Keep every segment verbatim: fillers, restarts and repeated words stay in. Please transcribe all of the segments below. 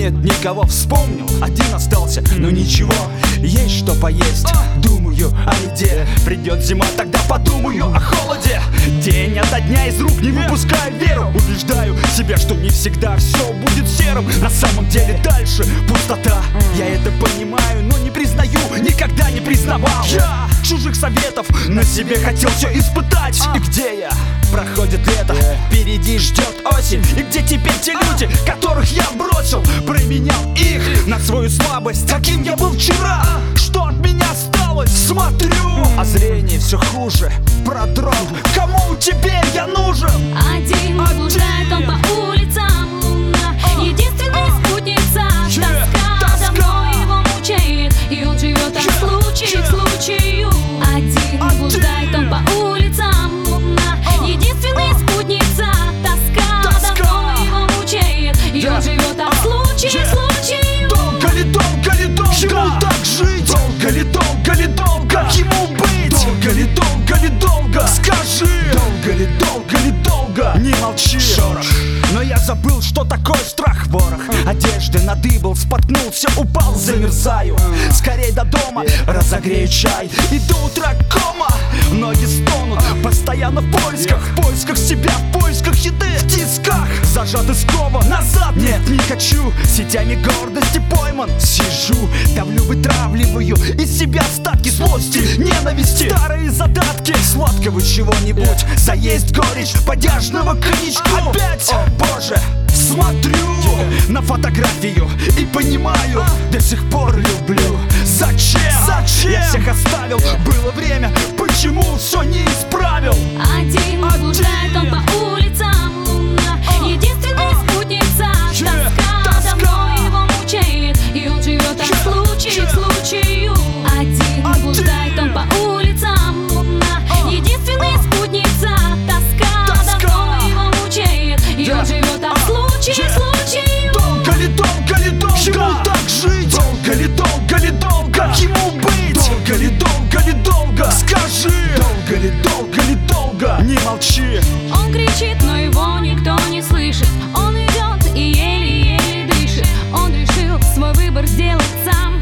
нет никого. Вспомнил, один остался, но ничего, есть что поесть. Думаю о еде, придет зима, тогда подумаю о холоде. День ото дня из рук не выпускаю веру. Убеждаю себя, что не всегда все будет серым. На самом деле дальше пустота. Я это понимаю, но не признаю, никогда не признавал. Я чужих советов на себе хотел все испытать. И где я? Проходит лето, впереди ждет осень. И где теперь те люди, которых я бросил? Променял их на свою слабость. Каким я был вчера? Что от меня осталось? Смотрю, а зрение все хуже. Продрог, кому теперь я нужен? Один блуждает он по улицам, луна единственная спутница. Тоска давно его мучает, и он живет от случая к случаю. Один блуждает он по улицам, луна единственная спутница. Тоска давно его мучает, и он живет от случая к случаю. Долго ли, долго ли, долго ему так жить? Долго ли, долго ли, долго как ему быть? Долго ли, долго ли, долго скажи? Долго ли, долго ли, долго не молчи. Шорох. Но я забыл, что такое страх. Ворох одежды надыбал, споткнулся, упал, замерзаю. Скорей до дома, разогрею чай. И до утра кома, ноги стонут. Постоянно в поисках, в поисках себя, в поисках еды. В тисках, зажат и скован. Назад, нет, не хочу. Сетями гордости пойман. Сижу, давлю, вытравливаю из себя остатки злости, ненависти. Старые задатки, сладкого чего-нибудь. Заесть горечь подяжного коньячку. Опять, о боже, смотрю на фотографию и понимаю, до сих пор люблю. Зачем? Зачем? Я всех оставил, было время, почему все не исправил? Один блуждает он по улицам, луна единственная спутница. Тоска давно его мучает, и он живет от случая к случаю. Один блуждает он по улицам, луна единственная спутница. Тоска давно его мучает, и он живет от случая к случаю. Долго ли, долго ли, долго ему так жить? Долго ли, долго ли, долго как ему быть? Долго ли, долго ли, долго скажи? Долго ли, долго ли, долго не молчи. Он кричит, но его никто не слышит. Он идет и еле-еле дышит. Он решил свой выбор сделать сам.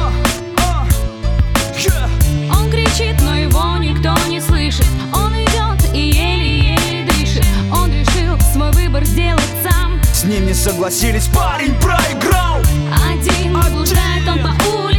Он кричит, но его никто не слышит. Он идет и еле-еле дышит. Он решил свой выбор сделать сам. С ним не согласились, парень проиграл. Один блуждает он по улице.